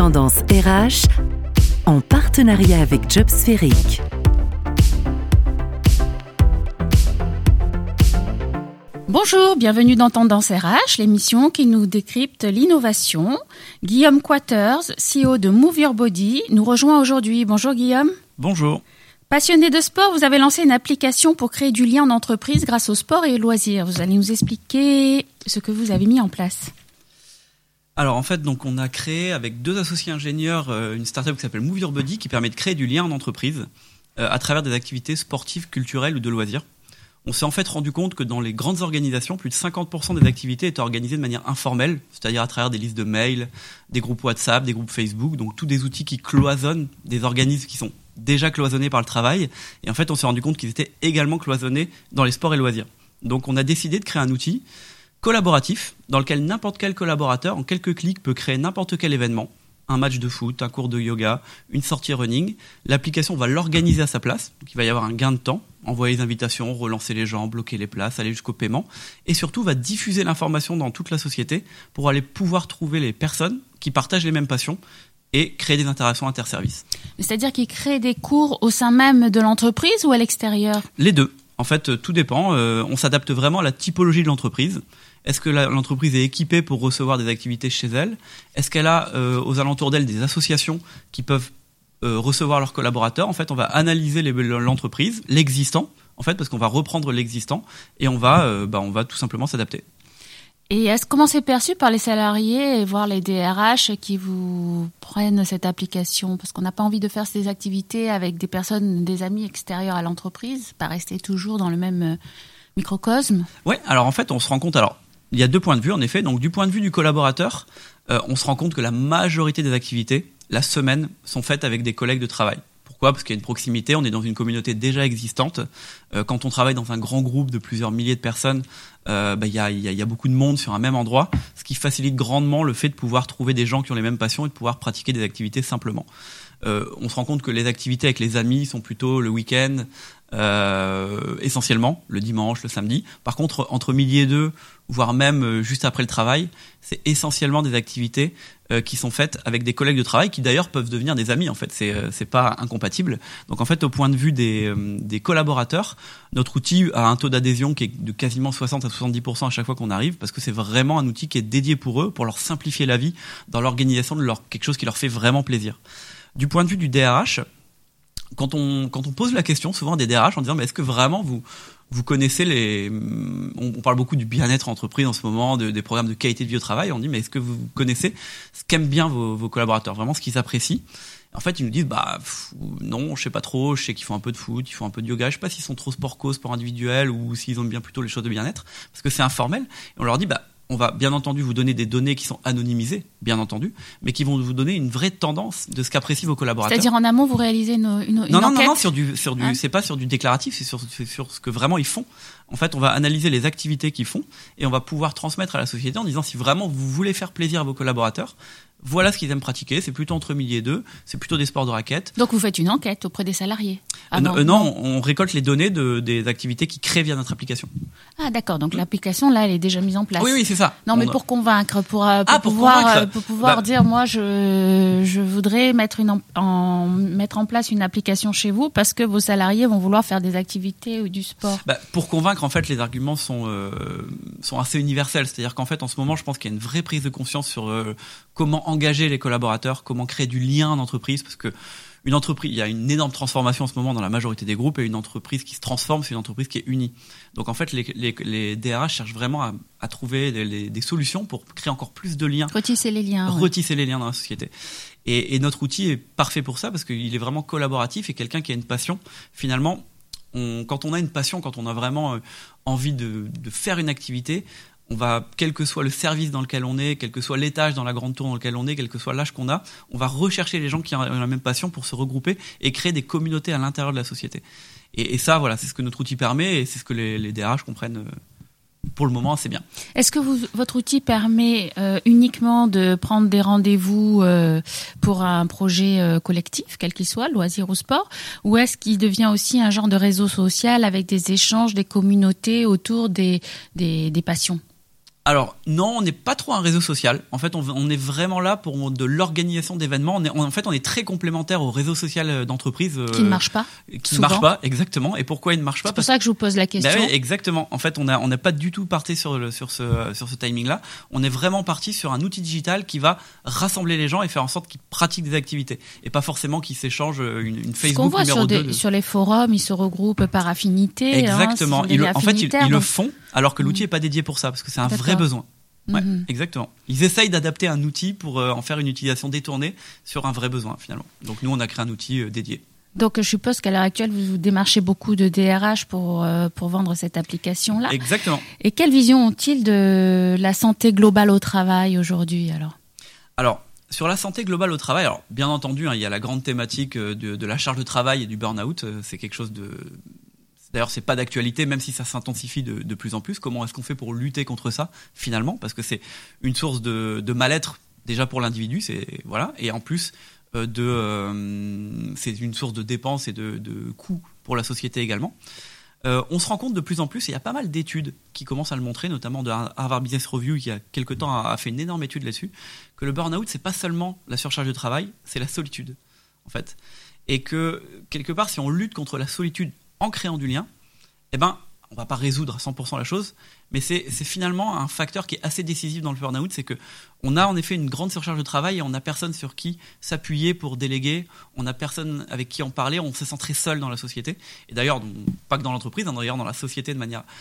Tendance RH en partenariat avec Job Sphérique. Bonjour, bienvenue dans Tendance RH, l'émission qui nous décrypte l'innovation. Guillaume Quaters, CEO de Move Your Body, nous rejoint aujourd'hui. Bonjour Guillaume. Bonjour. Passionné de sport, vous avez lancé une application pour créer du lien en entreprise grâce au sport et aux loisirs. Vous allez nous expliquer ce que vous avez mis en place. Alors en fait, donc on a créé avec deux associés ingénieurs une startup qui s'appelle Move Your Body qui permet de créer du lien en entreprise à travers des activités sportives, culturelles ou de loisirs. On s'est en fait rendu compte que dans les grandes organisations, plus de 50% des activités étaient organisées de manière informelle, c'est-à-dire à travers des listes de mails, des groupes WhatsApp, des groupes Facebook, donc tous des outils qui cloisonnent des organismes qui sont déjà cloisonnés par le travail. Et en fait, on s'est rendu compte qu'ils étaient également cloisonnés dans les sports et loisirs. Donc on a décidé de créer un outil collaboratif dans lequel n'importe quel collaborateur, en quelques clics, peut créer n'importe quel événement. Un match de foot, un cours de yoga, une sortie running. L'application va l'organiser à sa place. Donc il va y avoir un gain de temps, envoyer les invitations, relancer les gens, bloquer les places, aller jusqu'au paiement. Et surtout, va diffuser l'information dans toute la société pour aller pouvoir trouver les personnes qui partagent les mêmes passions et créer des interactions interservices. C'est-à-dire qu'il crée des cours au sein même de l'entreprise ou à l'extérieur ? Les deux. En fait, tout dépend. On s'adapte vraiment à la typologie de l'entreprise. Est-ce que l'entreprise est équipée pour recevoir des activités chez elle ? Est-ce qu'elle a aux alentours d'elle des associations qui peuvent recevoir leurs collaborateurs ? En fait, on va analyser l'entreprise, l'existant, en fait, parce qu'on va reprendre l'existant et on va tout simplement s'adapter. Et comment c'est perçu par les salariés, voire les DRH qui vous prennent cette application ? Parce qu'on n'a pas envie de faire ces activités avec des personnes, des amis extérieurs à l'entreprise, pas rester toujours dans le même microcosme. Oui, alors en fait, on se rend compte... Il y a deux points de vue, en effet. Donc, du point de vue du collaborateur, on se rend compte que la majorité des activités, la semaine, sont faites avec des collègues de travail. Pourquoi ? Parce qu'il y a une proximité, on est dans une communauté déjà existante. Quand on travaille dans un grand groupe de plusieurs milliers de personnes, il y a beaucoup de monde sur un même endroit, ce qui facilite grandement le fait de pouvoir trouver des gens qui ont les mêmes passions et de pouvoir pratiquer des activités simplement. On se rend compte que les activités avec les amis sont plutôt le week-end, essentiellement, le dimanche, le samedi. Par contre, entre midi et deux, voire même juste après le travail, c'est essentiellement des activités qui sont faites avec des collègues de travail qui d'ailleurs peuvent devenir des amis. En fait, c'est pas incompatible. Donc en fait, au point de vue des collaborateurs, notre outil a un taux d'adhésion qui est de quasiment 60 à 70% à chaque fois qu'on arrive, parce que c'est vraiment un outil qui est dédié pour eux, pour leur simplifier la vie dans l'organisation de quelque chose qui leur fait vraiment plaisir. Du point de vue du DRH, quand on pose la question souvent des DRH en disant mais est-ce que vraiment vous connaissez on parle beaucoup du bien-être en entreprise en ce moment, des programmes de qualité de vie au travail, on dit mais est-ce que vous connaissez ce qu'aiment bien vos collaborateurs, vraiment ce qu'ils apprécient ? En fait, ils nous disent non, je sais pas trop, je sais qu'ils font un peu de foot, ils font un peu de yoga, je sais pas s'ils sont trop sport individuel ou s'ils aiment bien plutôt les choses de bien-être, parce que c'est informel. Et on leur dit on va bien entendu vous donner des données qui sont anonymisées, bien entendu, mais qui vont vous donner une vraie tendance de ce qu'apprécient vos collaborateurs. C'est-à-dire en amont, vous réalisez une enquête ? Non, c'est pas sur du déclaratif, c'est sur ce que vraiment ils font. En fait, on va analyser les activités qu'ils font et on va pouvoir transmettre à la société en disant si vraiment vous voulez faire plaisir à vos collaborateurs, voilà ce qu'ils aiment pratiquer, c'est plutôt entre midi et deux, c'est plutôt des sports de raquettes. Donc vous faites une enquête auprès des salariés ? Non, on récolte les données des activités qui créent via notre application. Ah d'accord, donc l'applimettre là, elle est déjà mise en place. Oui, c'est ça. Non, mais pour convaincre, pour pouvoir dire moi je voudrais mettre en place une application chez vous parce que vos salariés vont vouloir faire des activités ou du sport. Pour convaincre, en fait, les arguments sont assez universels. C'est-à-dire qu'en fait, en ce moment, je pense qu'il y a une vraie prise de conscience sur comment engager les collaborateurs, comment créer du lien en entreprise, parce que une entreprise, il y a une énorme transformation en ce moment dans la majorité des groupes, et une entreprise qui se transforme, c'est une entreprise qui est unie. Donc en fait, les DRH cherchent vraiment à trouver des solutions pour créer encore plus de liens. Retisser les liens. Retisser les liens dans la société. Et notre outil est parfait pour ça, parce qu'il est vraiment collaboratif, et quelqu'un qui a une passion, finalement, quand on a une passion, quand on a vraiment envie de faire une activité, on va, quel que soit le service dans lequel on est, quel que soit l'étage dans la grande tour dans lequel on est, quel que soit l'âge qu'on a, on va rechercher les gens qui ont la même passion pour se regrouper et créer des communautés à l'intérieur de la société. Et ça, voilà, c'est ce que notre outil permet et c'est ce que les DRH comprennent pour le moment assez bien. Est-ce que votre outil permet uniquement de prendre des rendez-vous pour un projet collectif, quel qu'il soit, loisir ou sport, ou est-ce qu'il devient aussi un genre de réseau social avec des échanges, des communautés autour des passions ? Alors non, on n'est pas trop un réseau social. En fait, on est vraiment là pour de l'organisation d'événements. On est très complémentaire au réseau social d'entreprise qui ne marche pas. Qui ne marche pas, exactement. Et pourquoi il ne marche pas ? C'est pour ça que je vous pose la question. Oui, exactement. En fait, on n'a pas du tout parti sur ce timing-là. On est vraiment parti sur un outil digital qui va rassembler les gens et faire en sorte qu'ils pratiquent des activités et pas forcément qu'ils s'échangent une Facebook numéro 2. Sur les forums, ils se regroupent par affinité. Exactement. Ils le font alors que l'outil n'est pas dédié pour ça parce que c'est un vrai besoin. Ouais, exactement. Ils essayent d'adapter un outil pour en faire une utilisation détournée sur un vrai besoin finalement. Donc nous, on a créé un outil dédié. Donc je suppose qu'à l'heure actuelle, vous démarchez beaucoup de DRH pour vendre cette application-là. Exactement. Et quelle vision ont-ils de la santé globale au travail aujourd'hui Alors, sur la santé globale au travail, alors bien entendu, il y a la grande thématique de la charge de travail et du burn-out. C'est quelque chose de... D'ailleurs, c'est pas d'actualité, même si ça s'intensifie de plus en plus. Comment est-ce qu'on fait pour lutter contre ça, finalement ? Parce que c'est une source de mal-être, déjà pour l'individu, et en plus, c'est une source de dépenses et de coûts pour la société également. On se rend compte de plus en plus, et il y a pas mal d'études qui commencent à le montrer, notamment de Harvard Business Review, qui il y a quelque temps a fait une énorme étude là-dessus, que le burn-out, c'est pas seulement la surcharge de travail, c'est la solitude, en fait. Et que, quelque part, si on lutte contre la solitude en créant du lien, on va pas résoudre à 100% la chose, mais c'est finalement un facteur qui est assez décisif dans le burn-out, c'est que on a en effet une grande surcharge de travail et on n'a personne sur qui s'appuyer pour déléguer, on n'a personne avec qui en parler, on se sent très seul dans la société. Et d'ailleurs, pas que dans l'entreprise, d'ailleurs dans la société de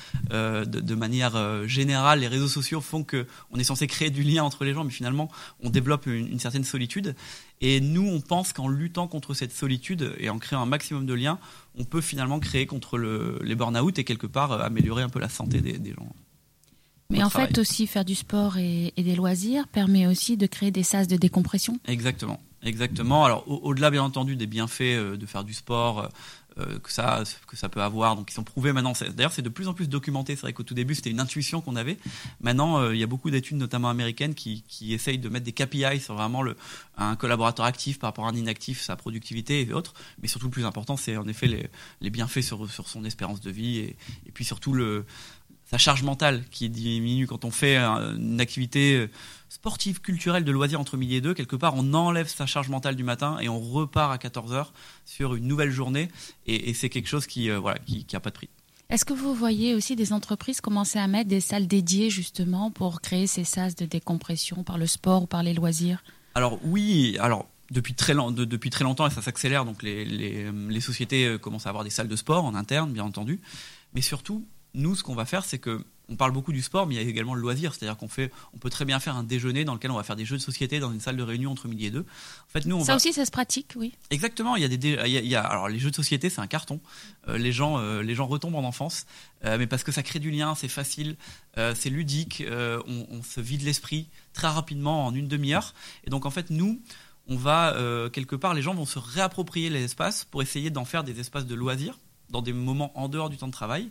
manière générale, les réseaux sociaux font qu'on est censé créer du lien entre les gens, mais finalement, on développe une certaine solitude. Et nous, on pense qu'en luttant contre cette solitude et en créant un maximum de liens, on peut finalement créer contre les burn-out et quelque part améliorer un peu la santé des gens. Mais en fait, aussi faire du sport et des loisirs permet aussi de créer des sas de décompression. Exactement. Alors, au-delà, bien entendu, des bienfaits de faire du sport que ça peut avoir, donc ils sont prouvés maintenant. D'ailleurs, c'est de plus en plus documenté. C'est vrai qu'au tout début, c'était une intuition qu'on avait. Maintenant, il y a beaucoup d'études, notamment américaines, qui essayent de mettre des KPI sur vraiment un collaborateur actif par rapport à un inactif, sa productivité et autres. Mais surtout, le plus important, c'est en effet les bienfaits sur son espérance de vie et puis surtout sa charge mentale qui diminue quand on fait une activité sportive, culturelle, de loisirs entre midi et 2. Quelque part, on enlève sa charge mentale du matin et on repart à 14h sur une nouvelle journée. Et c'est quelque chose qui a pas de prix. Est-ce que vous voyez aussi des entreprises commencer à mettre des salles dédiées justement pour créer ces sas de décompression par le sport ou par les loisirs ? Alors oui, depuis très longtemps, et ça s'accélère, donc les sociétés commencent à avoir des salles de sport en interne, bien entendu. Mais surtout, nous, ce qu'on va faire, c'est que on parle beaucoup du sport, mais il y a également le loisir. C'est-à-dire on peut très bien faire un déjeuner dans lequel on va faire des jeux de société dans une salle de réunion entre midi et 2. En fait, nous, ça se pratique, oui. Exactement. Alors, les jeux de société, c'est un carton. Les gens retombent en enfance, mais parce que ça crée du lien, c'est facile, c'est ludique, on se vide l'esprit très rapidement en une demi-heure. Et donc, en fait, nous, on va, quelque part, les gens vont se réapproprier les espaces pour essayer d'en faire des espaces de loisirs dans des moments en dehors du temps de travail.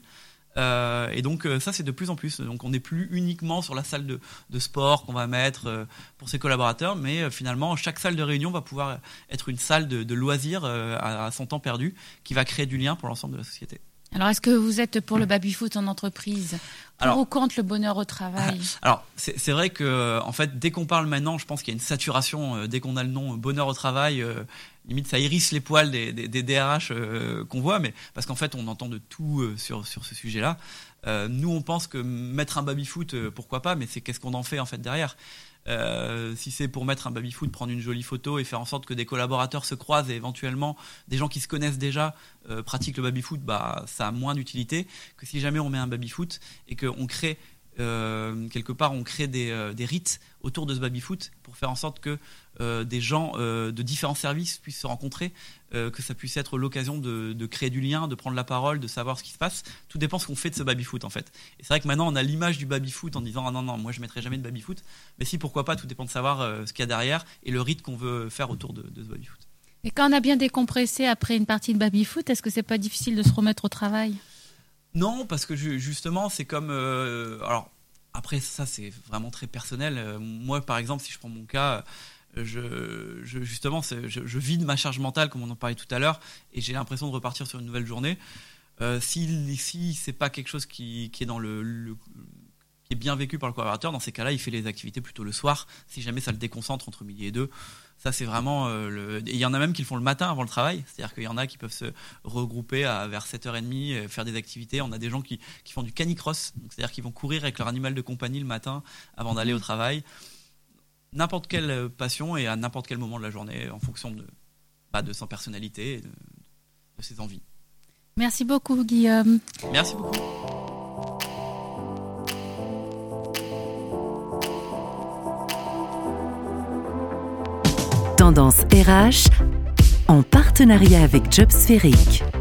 Et donc ça, c'est de plus en plus. Donc on n'est plus uniquement sur la salle de sport qu'on va mettre pour ses collaborateurs, mais finalement chaque salle de réunion va pouvoir être une salle de loisirs à son temps perdu qui va créer du lien pour l'ensemble de la société. Alors, est-ce que vous êtes pour le baby-foot en entreprise ? Ou contre le bonheur au travail ? Alors, c'est vrai que, en fait, dès qu'on parle maintenant, je pense qu'il y a une saturation. Dès qu'on a le nom bonheur au travail, limite, ça hérisse les poils des DRH qu'on voit, mais parce qu'en fait, on entend de tout sur ce sujet-là. Nous, on pense que mettre un baby-foot, pourquoi pas, mais c'est qu'est-ce qu'on en fait, en fait, derrière ? Si c'est pour mettre un baby-foot, prendre une jolie photo et faire en sorte que des collaborateurs se croisent et éventuellement des gens qui se connaissent déjà pratiquent le baby-foot, ça a moins d'utilité que si jamais on met un baby-foot et qu'on crée quelque part on crée des rites autour de ce baby-foot pour faire en sorte que des gens de différents services puissent se rencontrer, que ça puisse être l'occasion de créer du lien, de prendre la parole, de savoir ce qui se passe. Tout dépend ce qu'on fait de ce baby-foot en fait. Et c'est vrai que maintenant on a l'image du baby-foot en disant non, moi je mettrai jamais de baby-foot. Mais si, pourquoi pas, tout dépend de savoir ce qu'il y a derrière et le rite qu'on veut faire autour de ce baby-foot. Et quand on a bien décompressé après une partie de baby-foot, est-ce que c'est pas difficile de se remettre au travail ? Non, parce que justement c'est comme... alors après ça c'est vraiment très personnel. Moi par exemple, si je prends mon cas... Je vide ma charge mentale comme on en parlait tout à l'heure et j'ai l'impression de repartir sur une nouvelle journée. Si c'est pas quelque chose qui est dans qui qui est bien vécu par le collaborateur, dans ces cas-là, il fait les activités plutôt le soir, si jamais ça le déconcentre entre midi et 2. Ça, c'est vraiment et il y en a même qui le font le matin avant le travail. C'est-à-dire qu'il y en a qui peuvent se regrouper vers 7h30, faire des activités. On a des gens qui font du canicross. Donc, c'est-à-dire qu'ils vont courir avec leur animal de compagnie le matin avant d'aller au travail. N'importe quelle passion et à n'importe quel moment de la journée, en fonction de sa personnalité et de ses envies. Merci beaucoup, Guillaume. Merci beaucoup. Tendance RH en partenariat avec Job Sphérique.